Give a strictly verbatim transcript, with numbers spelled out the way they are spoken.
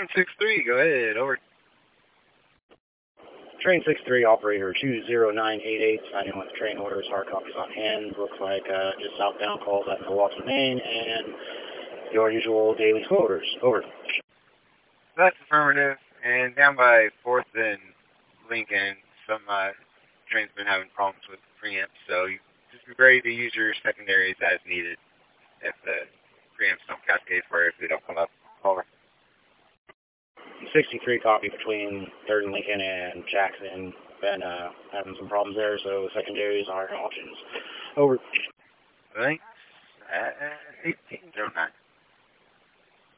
six three, go ahead, over. Train six three, operator two zero nine eight eight, signing with train orders, hard copies on hand. Looks like uh, just southbound calls at Milwaukee, Maine, and your usual daily orders. Over. That's affirmative. And down by fourth and Lincoln, some uh, trains been having problems with preamps, so you just be ready to use your secondaries as needed if the preamps don't cascade for you, if they don't come up. Over. sixty-three, copy between third and Lincoln and Jackson. Been uh, having some problems there, so secondaries are options. Over. Thanks. Uh, eighteen oh nine.